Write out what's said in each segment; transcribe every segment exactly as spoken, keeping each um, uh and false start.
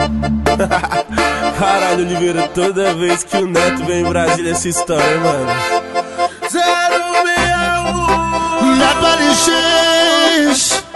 Caralho, Oliveira, toda vez que o Neto vem em Brasília essa história, mano. Zero meia um na Paris.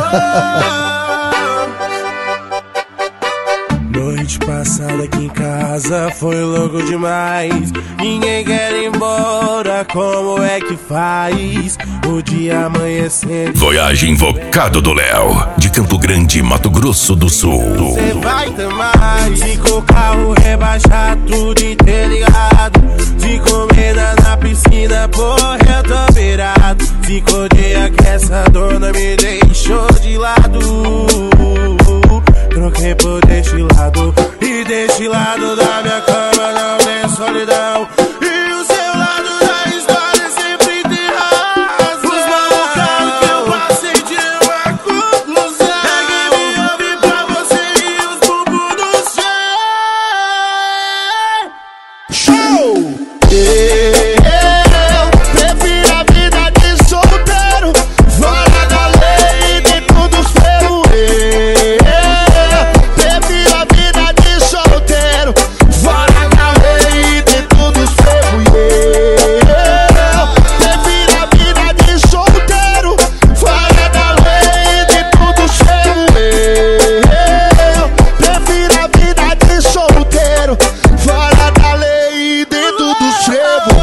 Noite passada aqui em casa foi louco demais. Ninguém quer ir embora, como é que faz? O dia amanhecendo. Voyage Invocado do Léo, de Campo Grande, Mato Grosso do Sul. Cê vai ter mais. Se com o carro rebaixar tudo interligado. Se comida na piscina, porra, eu tô virado. Cinco dias que essa dona me deixou de lado. Troquei por deste lado. E deste lado da minha cama não tem solidão. E o seu lado da história sempre tem razão. Os malucados que eu passei de uma conclusão. É que me ouve pra você e os bumbum do céu. Show! Eu prefiro a vida de solteiro, fora da lei, dentro dos ferros. Prefiro a vida de solteiro, fora da lei, dentro dos ferros. Prefiro a vida de solteiro, fora da lei, dentro dos ferros. Prefiro a vida de solteiro, fora da lei, dentro dos ferros.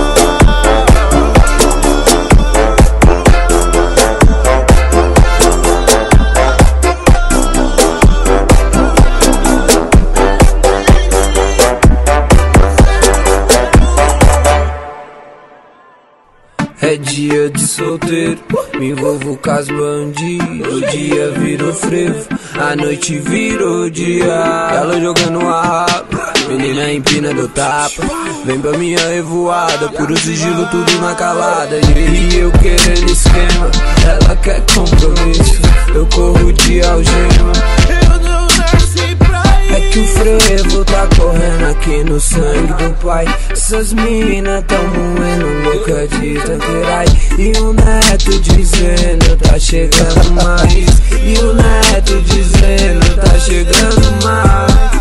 É dia de solteiro, me envolvo com as bandidas. O dia virou frevo, a noite virou dia. Ela jogando a rapa, menina empina do tapa. Vem pra minha revoada, puro sigilo, tudo na calada. E eu querendo esquema, ela quer compromisso. Eu corro de algema. Eu não nasci pra isso. É que o frevo tá correndo aqui no sangue do pai. Essas minas tão moendo louca de tanquerai. E o neto dizendo tá chegando mais. E o neto dizendo tá chegando mais.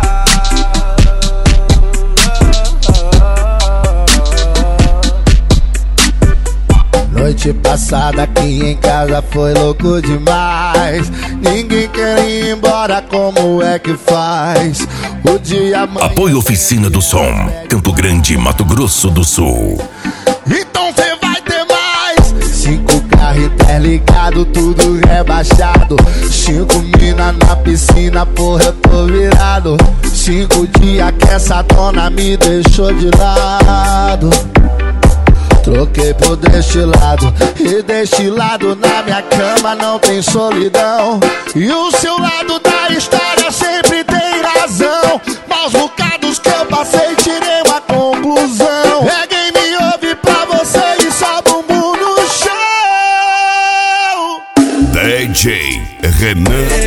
Noite passada aqui em casa foi louco demais. Ninguém quer ir embora, como é que faz? O dia amanhã. Apoio Oficina do Som, Campo Grande, Mato Grosso do Sul. Então cê vai ter mais. Cinco carros interligados, tudo rebaixado. Cinco mina na piscina, porra, eu tô virado. Cinco dias que essa dona me deixou de lado. Troquei por deste lado, e deste lado na minha cama não tem solidão. E o seu lado da história sempre tem razão. Maus bocados que eu passei, tirei uma conclusão. É quem me ouve pra você e só bumbum no chão. D J Renan